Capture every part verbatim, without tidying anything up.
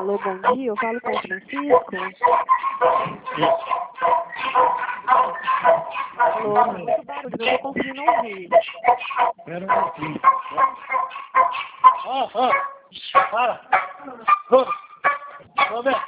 Alô, bom dia, eu falo com o Francisco. Alô, tá muito barulho, não estou conseguindo ouvir. Espera um pouquinho. Ó, ó, para. Ô, Roberto.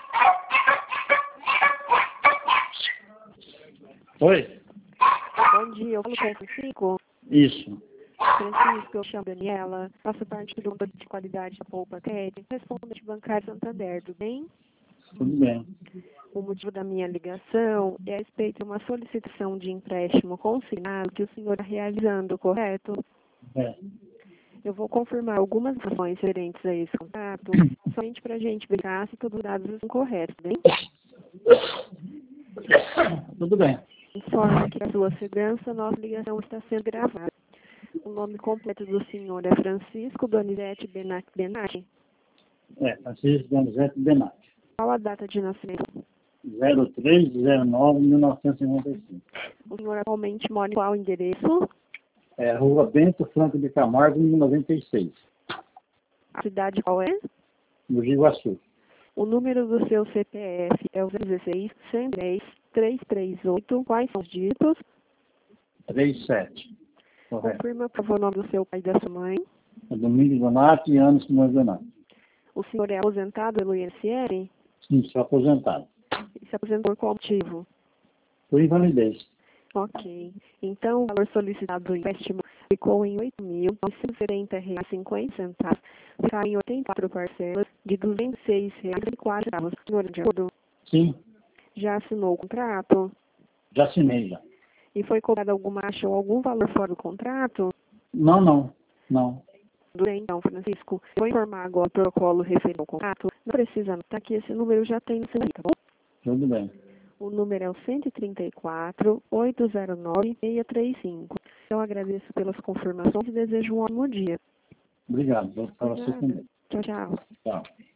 Oi. Bom dia, eu falo com o Francisco. Isso. Francisco, eu chamo Daniela, faço parte do grupo de qualidade da Poupa Crédito, respondente bancário Santander, tudo bem? Tudo bem. O motivo da minha ligação é a respeito de uma solicitação de empréstimo consignado que o senhor está realizando, correto? É. Eu vou confirmar algumas informações referentes a esse contrato, somente para a gente verificar se todos os dados estão corretos, bem? Tudo bem. Informe que a sua segurança, nossa ligação está sendo gravada. O nome completo do senhor é Francisco Donizete Benatti Benatti. É, Francisco Donizete Benatti. Qual a data de nascimento? zero três zero nove mil novecentos e cinquenta e cinco. O senhor atualmente mora em qual endereço? É, Rua Bento Franco de Camargo, número noventa e seis. A cidade qual é? No Iguaçu. O número do seu C P F é o zero um seis, cento e dez, trezentos e trinta e oito. Quais são os dígitos? trinta e sete. Correto. Confirma, por favor, o nome do seu pai e da sua mãe. É Domingos Donato e Anos Simões Donato. O senhor é aposentado pelo I N S S? Sim, sou aposentado. E se aposentou por qual motivo? Por invalidez. Ok. Então, o valor solicitado do empréstimo ficou em oito mil novecentos e setenta reais e cinquenta centavos. Ficaram em oitenta e quatro parcelas de duzentos e seis reais e quatro centavos. O senhor, de acordo, Sim, já assinou o contrato? já assinei já. E foi cobrado alguma taxa ou algum valor fora do contrato? Não, não, não. Tudo bem, então, Francisco. Eu vou informar agora o protocolo referente ao contrato. Não precisa anotar que esse número já tem no seu, tá bom? Tudo bem. O número é o cento e trinta e quatro, oito zero nove, seis três cinco. Eu agradeço pelas confirmações e desejo um ótimo dia. Obrigado. Para você Obrigada. também. Tchau, tchau. Tchau.